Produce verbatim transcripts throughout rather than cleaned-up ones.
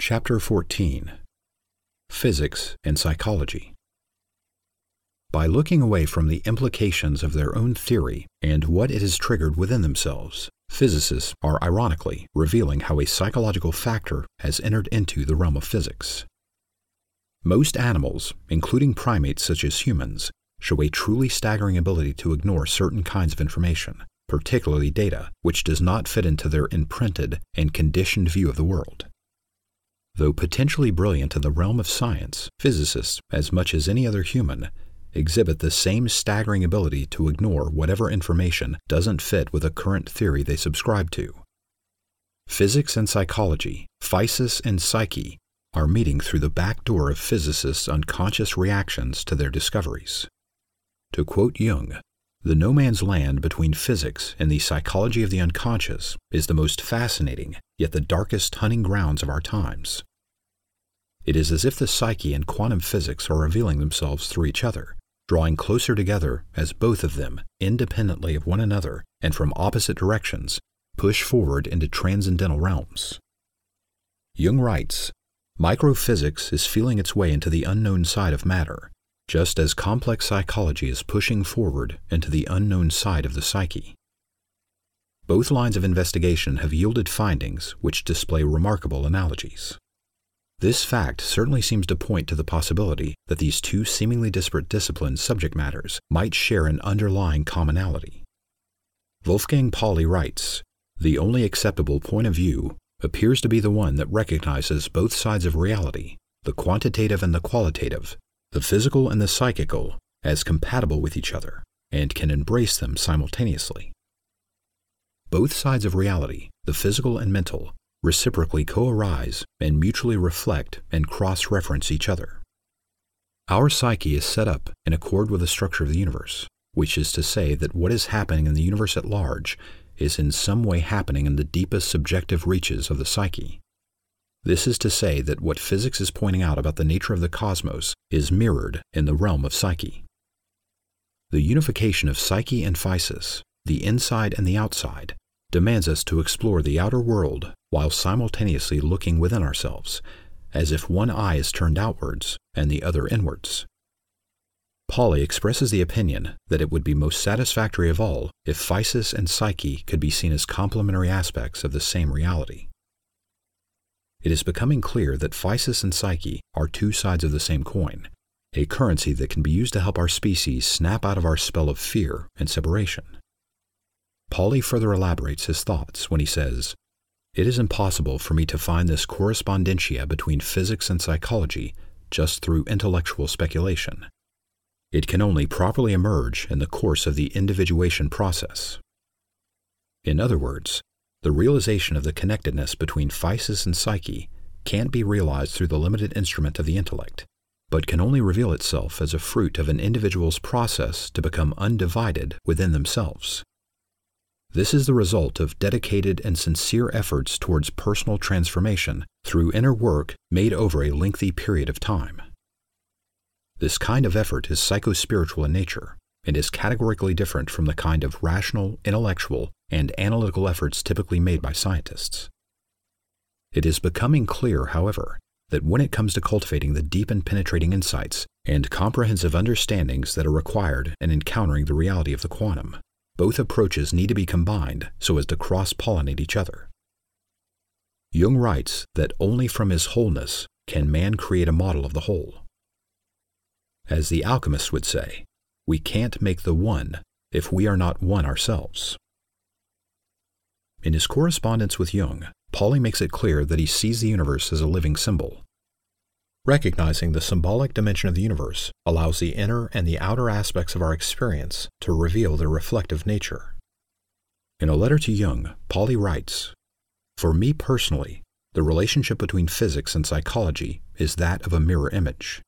Chapter fourteen. Physics and Psychology. By looking away from the implications of their own theory and what it has triggered within themselves, physicists are ironically revealing how a psychological factor has entered into the realm of physics. Most animals, including primates such as humans, show a truly staggering ability to ignore certain kinds of information, particularly data, which does not fit into their imprinted and conditioned view of the world. Though potentially brilliant in the realm of science, physicists, as much as any other human, exhibit the same staggering ability to ignore whatever information doesn't fit with a current theory they subscribe to. Physics and psychology, physis and psyche, are meeting through the back door of physicists' unconscious reactions to their discoveries. To quote Jung, "The no man's land between physics and the psychology of the unconscious is the most fascinating, yet the darkest hunting grounds of our times." It is as if the psyche and quantum physics are revealing themselves through each other, drawing closer together as both of them, independently of one another and from opposite directions, push forward into transcendental realms. Jung writes, "Microphysics is feeling its way into the unknown side of matter, just as complex psychology is pushing forward into the unknown side of the psyche." Both lines of investigation have yielded findings which display remarkable analogies. This fact certainly seems to point to the possibility that these two seemingly disparate disciplined subject matters might share an underlying commonality. Wolfgang Pauli writes, "The only acceptable point of view appears to be the one that recognizes both sides of reality, the quantitative and the qualitative, the physical and the psychical, as compatible with each other, and can embrace them simultaneously." Both sides of reality, the physical and mental, reciprocally co-arise and mutually reflect and cross-reference each other. Our psyche is set up in accord with the structure of the universe, which is to say that what is happening in the universe at large is in some way happening in the deepest subjective reaches of the psyche. This is to say that what physics is pointing out about the nature of the cosmos is mirrored in the realm of psyche. The unification of psyche and physis, the inside and the outside, demands us to explore the outer world while simultaneously looking within ourselves, as if one eye is turned outwards and the other inwards. Pauli expresses the opinion that it would be most satisfactory of all if physis and psyche could be seen as complementary aspects of the same reality. It is becoming clear that physis and psyche are two sides of the same coin, a currency that can be used to help our species snap out of our spell of fear and separation. Pauli further elaborates his thoughts when he says, "It is impossible for me to find this correspondentia between physics and psychology just through intellectual speculation. It can only properly emerge in the course of the individuation process." In other words, the realization of the connectedness between physis and psyche can't be realized through the limited instrument of the intellect, but can only reveal itself as a fruit of an individual's process to become undivided within themselves. This is the result of dedicated and sincere efforts towards personal transformation through inner work made over a lengthy period of time. This kind of effort is psychospiritual in nature and is categorically different from the kind of rational, intellectual, and analytical efforts typically made by scientists. It is becoming clear, however, that when it comes to cultivating the deep and penetrating insights and comprehensive understandings that are required in encountering the reality of the quantum, both approaches need to be combined so as to cross-pollinate each other. Jung writes that only from his wholeness can man create a model of the whole. As the alchemists would say, we can't make the one if we are not one ourselves. In his correspondence with Jung, Pauli makes it clear that he sees the universe as a living symbol. Recognizing the symbolic dimension of the universe allows the inner and the outer aspects of our experience to reveal their reflective nature. In a letter to Jung, Pauli writes, "For me personally, the relationship between physics and psychology is that of a mirror image.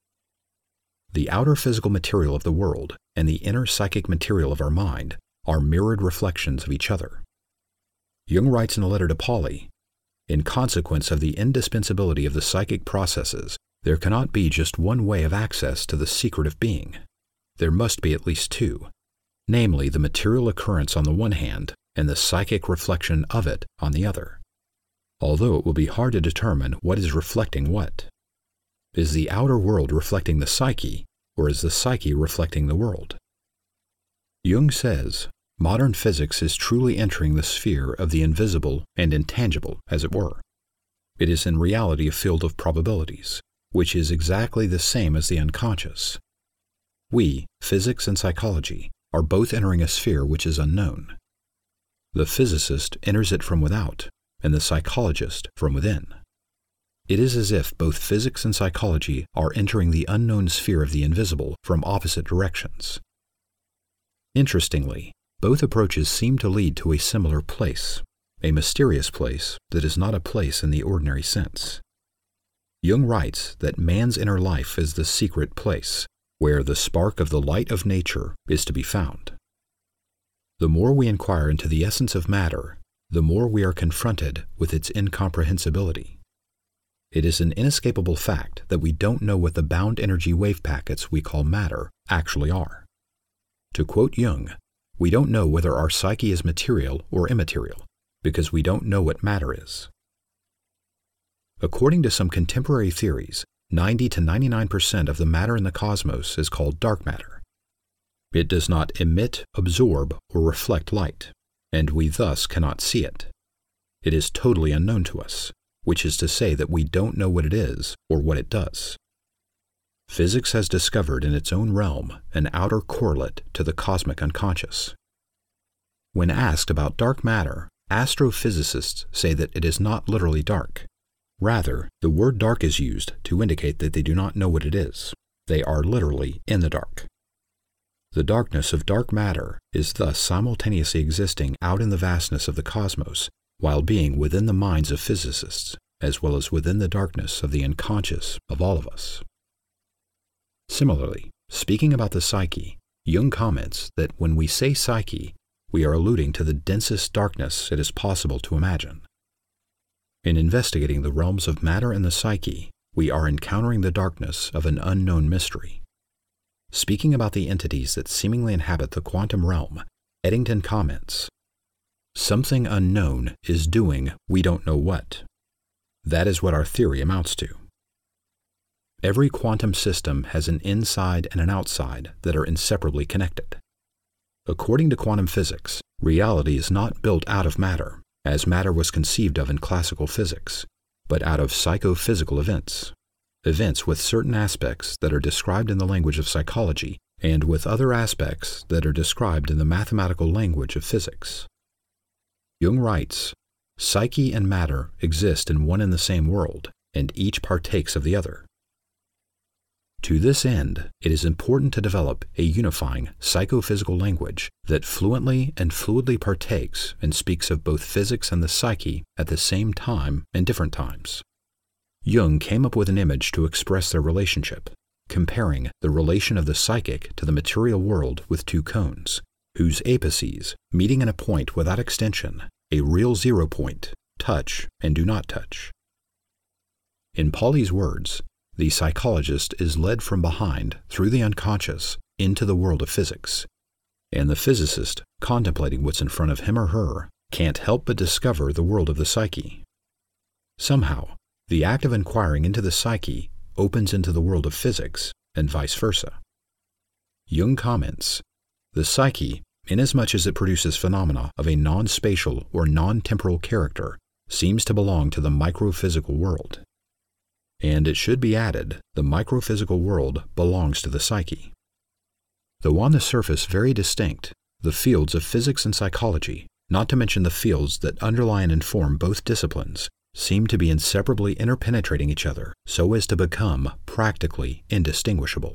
The outer physical material of the world and the inner psychic material of our mind are mirrored reflections of each other." Jung writes in a letter to Pauli, "In consequence of the indispensability of the psychic processes, there cannot be just one way of access to the secret of being. There must be at least two, namely the material occurrence on the one hand and the psychic reflection of it on the other. although it will be hard to determine what is reflecting what. Is the outer world reflecting the psyche, or is the psyche reflecting the world? Jung says, modern physics is truly entering the sphere of the invisible and intangible, as it were. It is in reality a field of probabilities, which is exactly the same as the unconscious. We, physics and psychology, are both entering a sphere which is unknown. The physicist enters it from without, and the psychologist from within. It is as if both physics and psychology are entering the unknown sphere of the invisible from opposite directions. Interestingly, both approaches seem to lead to a similar place, a mysterious place that is not a place in the ordinary sense. Jung writes that man's inner life is the secret place, where the spark of the light of nature is to be found. The more we inquire into the essence of matter, the more we are confronted with its incomprehensibility. It is an inescapable fact that we don't know what the bound energy wave packets we call matter actually are. To quote Jung, we don't know whether our psyche is material or immaterial, because we don't know what matter is. According to some contemporary theories, ninety to ninety-nine percent of the matter in the cosmos is called dark matter. It does not emit, absorb, or reflect light, and we thus cannot see it. It is totally unknown to us, which is to say that we don't know what it is or what it does. Physics has discovered in its own realm an outer correlate to the cosmic unconscious. When asked about dark matter, astrophysicists say that it is not literally dark. Rather, the word dark is used to indicate that they do not know what it is. They are literally in the dark. The darkness of dark matter is thus simultaneously existing out in the vastness of the cosmos, while being within the minds of physicists, as well as within the darkness of the unconscious of all of us. Similarly, speaking about the psyche, Jung comments that when we say psyche, we are alluding to the densest darkness it is possible to imagine. In investigating the realms of matter and the psyche, we are encountering the darkness of an unknown mystery. Speaking about the entities that seemingly inhabit the quantum realm, Eddington comments, "Something unknown is doing we don't know what. That is what our theory amounts to." Every quantum system has an inside and an outside that are inseparably connected. According to quantum physics, reality is not built out of matter, as matter was conceived of in classical physics, but out of psychophysical events, events with certain aspects that are described in the language of psychology and with other aspects that are described in the mathematical language of physics. Jung writes, "Psyche and matter exist in one and the same world, and each partakes of the other. To this end, it is important to develop a unifying psychophysical language that fluently and fluidly partakes and speaks of both physics and the psyche at the same time and different times." Jung came up with an image to express their relationship, comparing the relation of the psychic to the material world with two cones, whose apices, meeting in a point without extension, a real zero point, touch and do not touch. In Pauli's words, the psychologist is led from behind through the unconscious into the world of physics, and the physicist, contemplating what's in front of him or her, can't help but discover the world of the psyche. Somehow, the act of inquiring into the psyche opens into the world of physics, and vice versa. Jung comments, "The psyche, inasmuch as it produces phenomena of a non-spatial or non-temporal character, seems to belong to the microphysical world." And it should be added, the microphysical world belongs to the psyche. Though on the surface very distinct, the fields of physics and psychology, not to mention the fields that underlie and inform both disciplines, seem to be inseparably interpenetrating each other so as to become practically indistinguishable.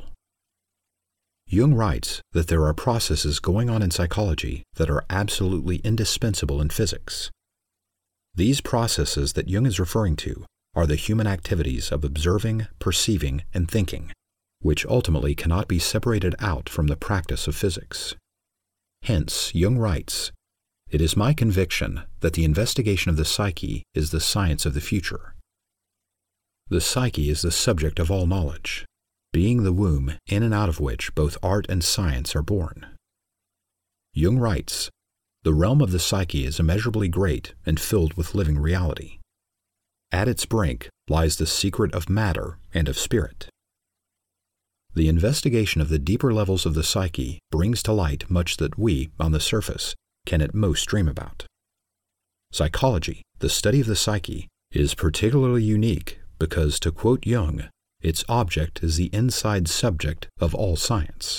Jung writes that there are processes going on in psychology that are absolutely indispensable in physics. These processes that Jung is referring to are the human activities of observing, perceiving, and thinking, which ultimately cannot be separated out from the practice of physics. Hence, Jung writes, "It is my conviction that the investigation of the psyche is the science of the future." The psyche is the subject of all knowledge, being the womb in and out of which both art and science are born. Jung writes, "The realm of the psyche is immeasurably great and filled with living reality. at its brink lies the secret of matter and of spirit. The investigation of the deeper levels of the psyche brings to light much that we, on the surface, can at most dream about. Psychology, the study of the psyche, is particularly unique because, to quote Jung, its object is the inside subject of all science.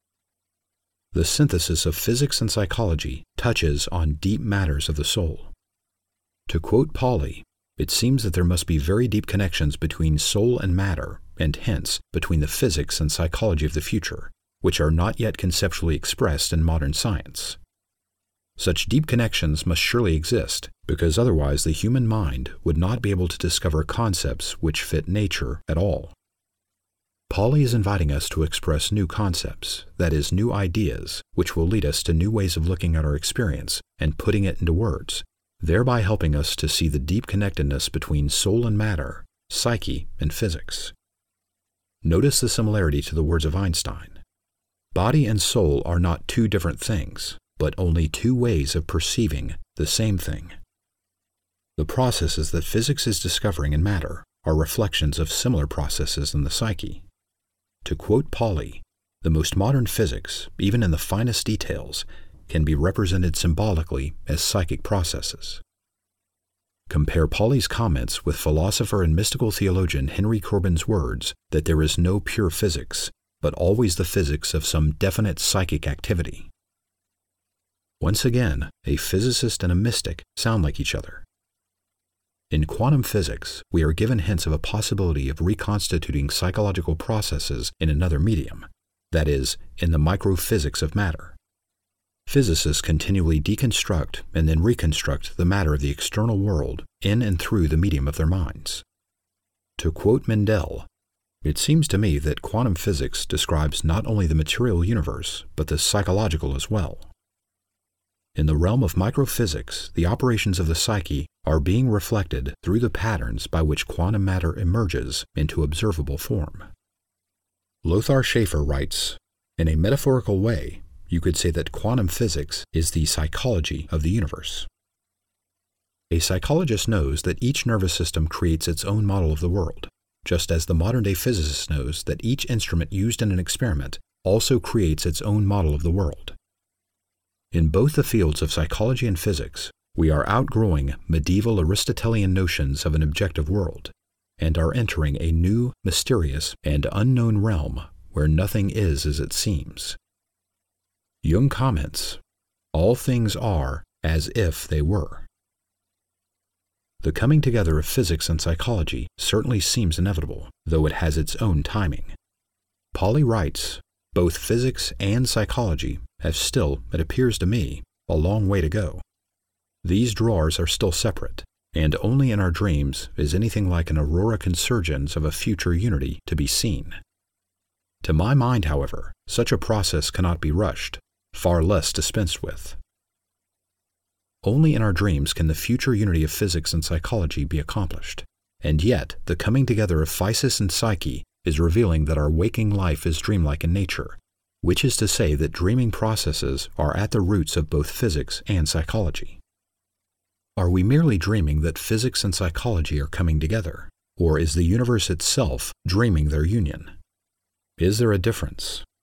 The synthesis of physics and psychology touches on deep matters of the soul. To quote Pauli, it seems that there must be very deep connections between soul and matter, and hence between the physics and psychology of the future, which are not yet conceptually expressed in modern science. Such deep connections must surely exist, because otherwise the human mind would not be able to discover concepts which fit nature at all. Pauli is inviting us to express new concepts, that is, new ideas, which will lead us to new ways of looking at our experience and putting it into words, thereby helping us to see the deep connectedness between soul and matter, psyche and physics. Notice the similarity to the words of Einstein. Body and soul are not two different things, but only two ways of perceiving the same thing. The processes that physics is discovering in matter are reflections of similar processes in the psyche. To quote Pauli, the most modern physics, even in the finest details, can be represented symbolically as psychic processes. Compare Pauli's comments with philosopher and mystical theologian Henry Corbin's words that there is no pure physics, but always the physics of some definite psychic activity. Once again, a physicist and a mystic sound like each other. In quantum physics, we are given hints of a possibility of reconstituting psychological processes in another medium, that is, in the microphysics of matter. Physicists continually deconstruct and then reconstruct the matter of the external world in and through the medium of their minds. To quote Mendel, "It seems to me that quantum physics describes not only the material universe, but the psychological as well." In the realm of microphysics, the operations of the psyche are being reflected through the patterns by which quantum matter emerges into observable form. Lothar Schaefer writes, "In a metaphorical way, you could say that quantum physics is the psychology of the universe." A psychologist knows that each nervous system creates its own model of the world, just as the modern-day physicist knows that each instrument used in an experiment also creates its own model of the world. In both the fields of psychology and physics, we are outgrowing medieval Aristotelian notions of an objective world, and are entering a new, mysterious, and unknown realm where nothing is as it seems. Jung comments, "All things are as if they were." The coming together of physics and psychology certainly seems inevitable, though it has its own timing. Pauli writes, "Both physics and psychology have still, it appears to me, a long way to go. These drawers are still separate, and only in our dreams is anything like an aurora consurgens of a future unity to be seen. To my mind, however, such a process cannot be rushed, far less dispensed with. Only in our dreams can the future unity of physics and psychology be accomplished, and yet the coming together of physis and psyche is revealing that our waking life is dreamlike in nature, which is to say that dreaming processes are at the roots of both physics and psychology. Are we merely dreaming that physics and psychology are coming together, or is the universe itself dreaming their union? Is there a difference?